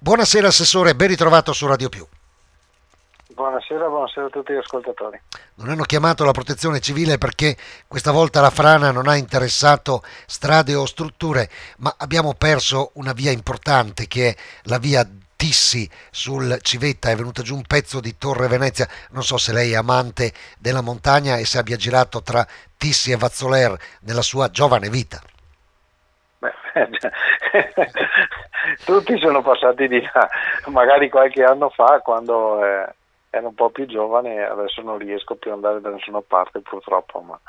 Buonasera Assessore, ben ritrovato su Radio Più. Buonasera a tutti gli ascoltatori. Non hanno chiamato la protezione civile perché questa volta la frana non ha interessato strade o strutture, ma abbiamo perso una via importante che è la via Tissi sul Civetta. È venuto giù un pezzo di Torre Venezia. Non so se lei è amante della montagna e se abbia girato tra Tissi e Vazzoler nella sua giovane vita. Beh, tutti sono passati di là, magari qualche anno fa quando ero un po' più giovane, adesso non riesco più ad andare da nessuna parte purtroppo, ma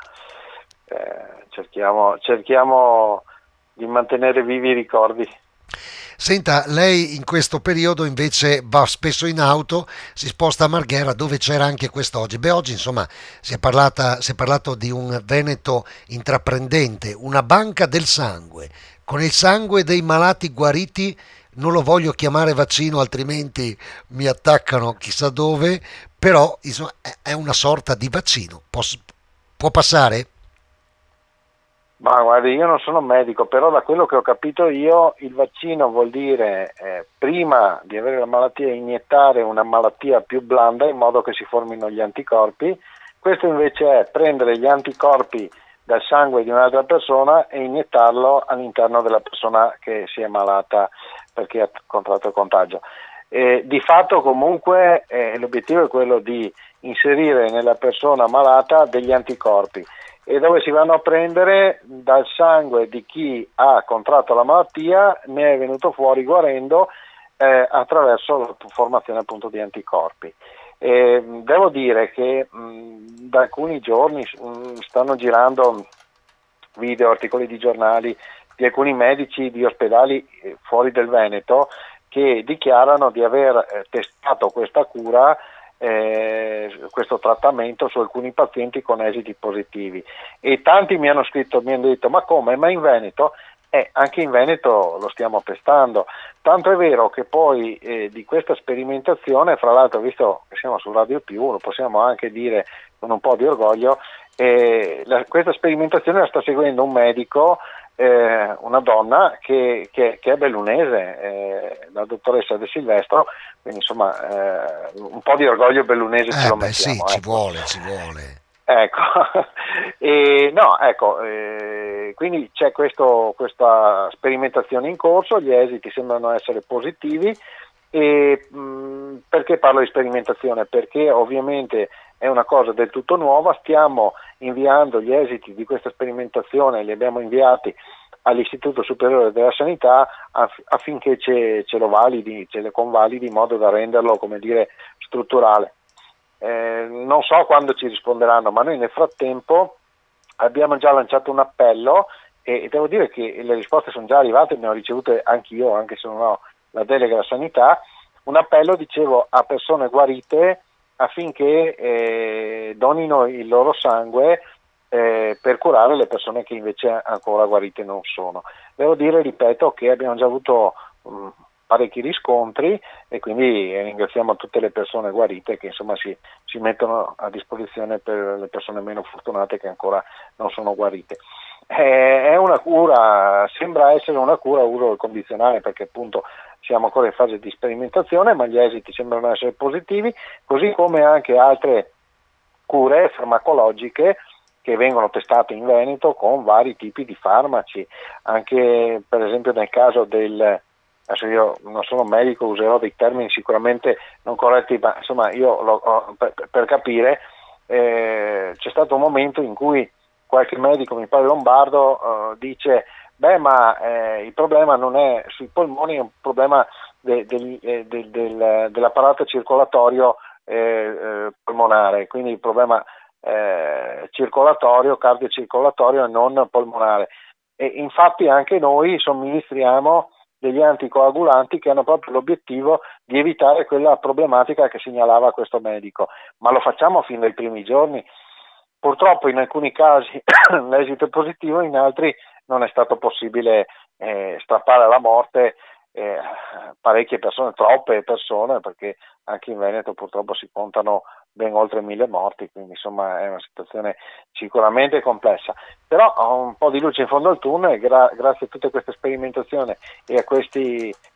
cerchiamo di mantenere vivi i ricordi. Senta, lei in questo periodo invece va spesso in auto, si sposta a Marghera dove c'era anche quest'oggi. Beh, oggi insomma si è parlato di un Veneto intraprendente, una banca del sangue, con il sangue dei malati guariti. Non lo voglio chiamare vaccino, altrimenti mi attaccano chissà dove, però insomma, è una sorta di vaccino. Può passare? Ma guardi, io non sono medico, però da quello che ho capito io, il vaccino vuol dire prima di avere la malattia iniettare una malattia più blanda in modo che si formino gli anticorpi. Questo invece è prendere gli anticorpi dal sangue di un'altra persona e iniettarlo all'interno della persona che si è malata perché ha contratto il contagio. Di fatto comunque l'obiettivo è quello di inserire nella persona malata degli anticorpi. E dove si vanno a prendere? Dal sangue di chi ha contratto la malattia, ne è venuto fuori guarendo attraverso la formazione appunto di anticorpi. Devo dire che da alcuni giorni stanno girando video, articoli di giornali di alcuni medici di ospedali fuori del Veneto che dichiarano di aver testato questa cura, questo trattamento su alcuni pazienti con esiti positivi, e tanti mi hanno scritto, mi hanno detto: ma come? Ma in Veneto? Anche in Veneto lo stiamo testando, tanto è vero che poi di questa sperimentazione, fra l'altro, visto che siamo su Radio Più, lo possiamo anche dire con un po' di orgoglio, questa sperimentazione la sta seguendo un medico, una donna che è bellunese, la dottoressa De Silvestro, quindi insomma un po' di orgoglio bellunese ce lo Beh sì, mettiamo, ci ecco. vuole, ci vuole. Ecco, no, ecco, quindi c'è questa sperimentazione in corso, gli esiti sembrano essere positivi. E perché parlo di sperimentazione? Perché ovviamente è una cosa del tutto nuova, stiamo inviando gli esiti di questa sperimentazione, li abbiamo inviati all'Istituto Superiore della Sanità affinché ce le convalidi in modo da renderlo, come dire, strutturale. Non so quando ci risponderanno, ma noi nel frattempo abbiamo già lanciato un appello e devo dire che le risposte sono già arrivate, ne ho ricevute anch'io, anche se non ho la delega alla sanità. Un appello, dicevo, a persone guarite affinché donino il loro sangue per curare le persone che invece ancora guarite non sono. Devo dire, ripeto, che abbiamo già avuto parecchi riscontri e quindi ringraziamo tutte le persone guarite che insomma si mettono a disposizione per le persone meno fortunate che ancora non sono guarite. È una cura, sembra essere una cura a uso condizionale, perché appunto siamo ancora in fase di sperimentazione, ma gli esiti sembrano essere positivi, così come anche altre cure farmacologiche che vengono testate in Veneto con vari tipi di farmaci, anche per esempio nel caso adesso io non sono medico, userò dei termini sicuramente non corretti, ma insomma per capire, c'è stato un momento in cui qualche medico, mi pare lombardo, dice: beh, ma il problema non è sui polmoni, è un problema dell'apparato circolatorio polmonare, quindi il problema circolatorio, cardiocircolatorio e non polmonare. E infatti anche noi somministriamo degli anticoagulanti che hanno proprio l'obiettivo di evitare quella problematica che segnalava questo medico, ma lo facciamo fin dai primi giorni. Purtroppo in alcuni casi l'esito è positivo, in altri non è stato possibile strappare alla morte parecchie persone, troppe persone, perché anche in Veneto purtroppo si contano ben oltre 1000 morti, quindi insomma è una situazione sicuramente complessa. Però ho un po' di luce in fondo al tunnel, grazie a tutte queste sperimentazioni e a questi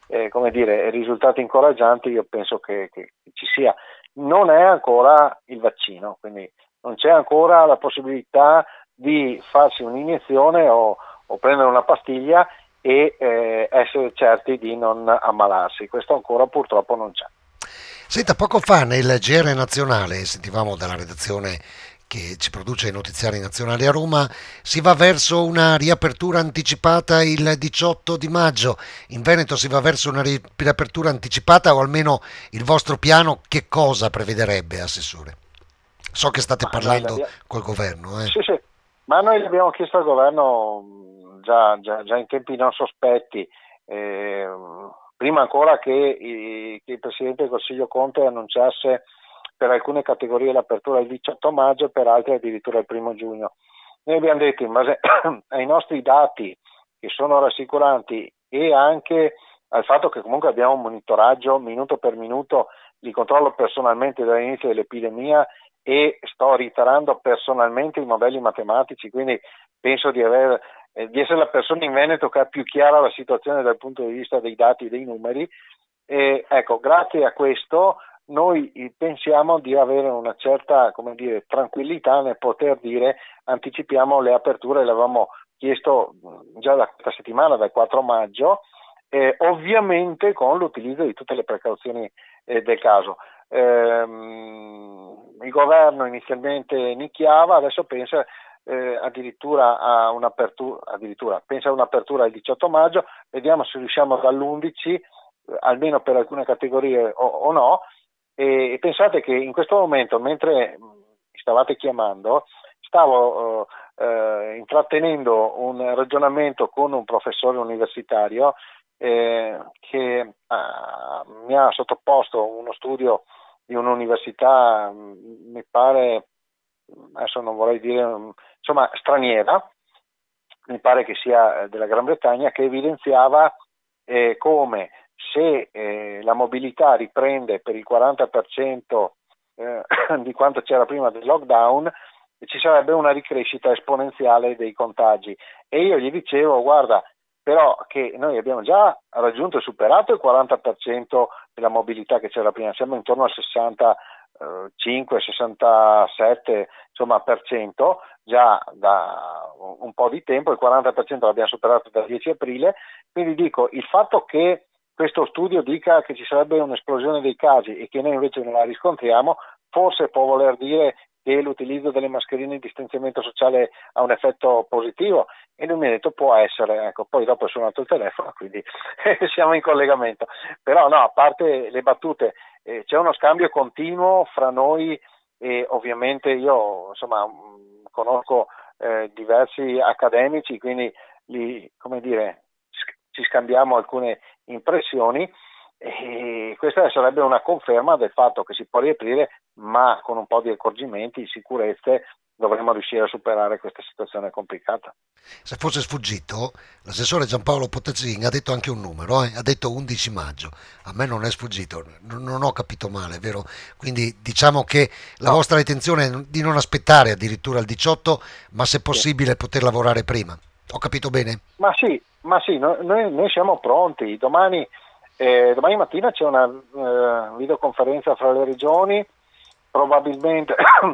come dire, risultati incoraggianti, io penso che ci sia. Non è ancora il vaccino, quindi non c'è ancora la possibilità di farsi un'iniezione o prendere una pastiglia e essere certi di non ammalarsi. Questo ancora purtroppo non c'è. Senta, poco fa nel GR nazionale, sentivamo dalla redazione che ci produce i notiziari nazionali a Roma, si va verso una riapertura anticipata il 18 di maggio. In Veneto si va verso una riapertura anticipata, o almeno il vostro piano che cosa prevederebbe, Assessore? So che state parlando col governo. Sì, sì, ma noi l'abbiamo chiesto al governo già in tempi non sospetti, prima ancora che il Presidente del Consiglio Conte annunciasse per alcune categorie l'apertura il 18 maggio, per altre addirittura il 1 giugno. Noi abbiamo detto, in base ai nostri dati che sono rassicuranti e anche al fatto che comunque abbiamo un monitoraggio minuto per minuto, li controllo personalmente dall'inizio dell'epidemia e sto ritarando personalmente i modelli matematici, quindi penso di essere la persona in Veneto che ha più chiara la situazione dal punto di vista dei dati e dei numeri. Ecco, grazie a questo noi pensiamo di avere una certa, come dire, tranquillità nel poter dire anticipiamo le aperture, l'avevamo chiesto già da questa settimana, dal 4 maggio, ovviamente con l'utilizzo di tutte le precauzioni del caso. Il governo inizialmente nicchiava, adesso pensa addirittura a un'apertura, pensa a un'apertura il 18 maggio, vediamo se riusciamo dall'11, almeno per alcune categorie o no. E pensate che in questo momento, mentre mi stavate chiamando, stavo intrattenendo un ragionamento con un professore universitario che mi ha sottoposto uno studio di un'università, mi pare, adesso non vorrei dire, insomma, straniera, mi pare che sia della Gran Bretagna, che evidenziava come se la mobilità riprende per il 40% di quanto c'era prima del lockdown, ci sarebbe una ricrescita esponenziale dei contagi. E io gli dicevo, guarda, però che noi abbiamo già raggiunto e superato il 40% della mobilità che c'era prima, siamo intorno al 65-67 insomma per cento già da un po' di tempo, il 40% l'abbiamo superato dal 10 aprile, quindi dico, il fatto che questo studio dica che ci sarebbe un'esplosione dei casi e che noi invece non la riscontriamo, forse può voler dire che l'utilizzo delle mascherine di distanziamento sociale ha un effetto positivo, e lui mi ha detto può essere, ecco, poi dopo è suonato il telefono, quindi siamo in collegamento. Però no, a parte le battute, c'è uno scambio continuo fra noi e ovviamente io insomma conosco diversi accademici, quindi come dire, ci scambiamo alcune impressioni e questa sarebbe una conferma del fatto che si può riaprire, ma con un po' di accorgimenti, sicurezze, dovremmo riuscire a superare questa situazione complicata. Se fosse sfuggito, l'assessore Giampaolo Potazzin ha detto anche un numero, ha detto 11 maggio. A me non è sfuggito, non ho capito male, vero? Quindi diciamo che la vostra intenzione è di non aspettare addirittura il 18, ma se possibile poter lavorare prima. Ho capito bene? Ma sì, noi siamo pronti. Domani mattina c'è una videoconferenza fra le regioni, probabilmente,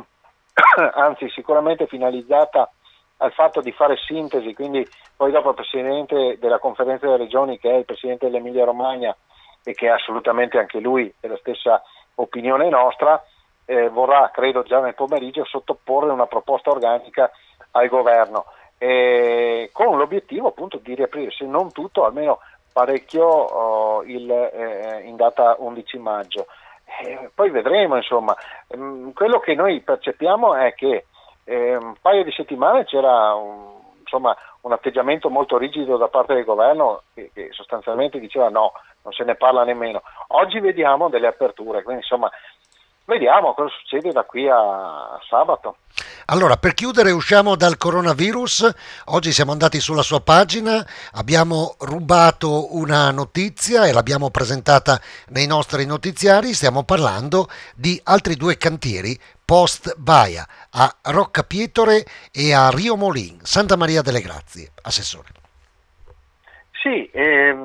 anzi sicuramente finalizzata al fatto di fare sintesi, quindi poi dopo il Presidente della Conferenza delle Regioni, che è il Presidente dell'Emilia Romagna e che è assolutamente anche lui della stessa opinione nostra, vorrà, credo già nel pomeriggio, sottoporre una proposta organica al Governo, con l'obiettivo appunto di riaprire, se non tutto, almeno parecchio in data 11 maggio. Poi vedremo, insomma. Quello che noi percepiamo è che un paio di settimane c'era un atteggiamento molto rigido da parte del governo che sostanzialmente diceva no, non se ne parla nemmeno. Oggi vediamo delle aperture, quindi insomma vediamo cosa succede da qui a sabato. Allora, per chiudere, usciamo dal coronavirus. Oggi siamo andati sulla sua pagina, abbiamo rubato una notizia e l'abbiamo presentata nei nostri notiziari. Stiamo parlando di altri due cantieri post Baia, a Roccapietore e a Rio Molin, Santa Maria delle Grazie. Assessore. Sì,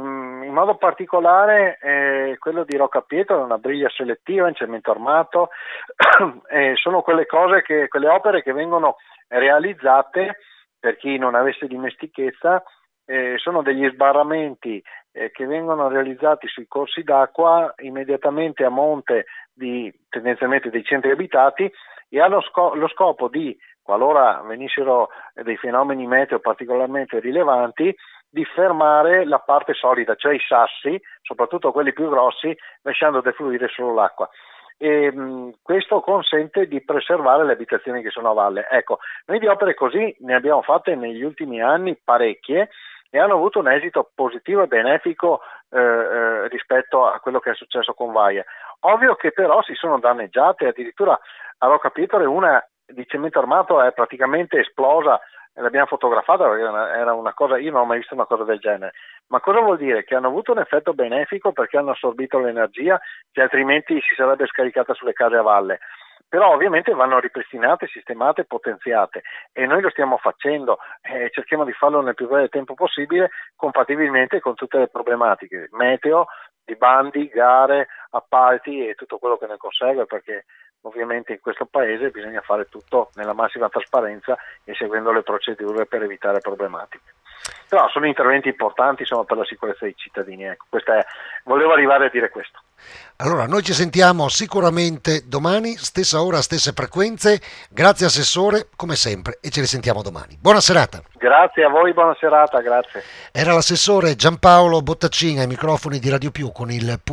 in modo particolare quello di Roccapietro è una briglia selettiva in cemento armato, sono quelle opere che vengono realizzate, per chi non avesse dimestichezza, sono degli sbarramenti che vengono realizzati sui corsi d'acqua immediatamente a monte tendenzialmente dei centri abitati, e hanno lo scopo di, qualora venissero dei fenomeni meteo particolarmente rilevanti, di fermare la parte solida, cioè i sassi, soprattutto quelli più grossi, lasciando defluire solo l'acqua. E questo consente di preservare le abitazioni che sono a valle. Ecco, noi di opere così ne abbiamo fatte negli ultimi anni parecchie e hanno avuto un esito positivo e benefico rispetto a quello che è successo con Vaia. Ovvio che però si sono danneggiate, addirittura a Roccapietro una di cemento armato è praticamente esplosa, e l'abbiamo fotografata perché era una cosa, io non ho mai visto una cosa del genere. Ma cosa vuol dire? Che hanno avuto un effetto benefico perché hanno assorbito l'energia che altrimenti si sarebbe scaricata sulle case a valle. Però ovviamente vanno ripristinate, sistemate, potenziate, e noi lo stiamo facendo, cerchiamo di farlo nel più breve tempo possibile, compatibilmente con tutte le problematiche meteo, di bandi, gare, appalti e tutto quello che ne consegue, perché ovviamente in questo paese bisogna fare tutto nella massima trasparenza e seguendo le procedure per evitare problematiche. Però sono interventi importanti, insomma, per la sicurezza dei cittadini. Ecco, volevo arrivare a dire questo. Allora, noi ci sentiamo sicuramente domani, stessa ora, stesse frequenze. Grazie Assessore, come sempre, e ci risentiamo domani. Buona serata. Grazie a voi, buona serata, grazie. Era l'assessore Giampaolo Bottaccina ai microfoni di Radio Più con il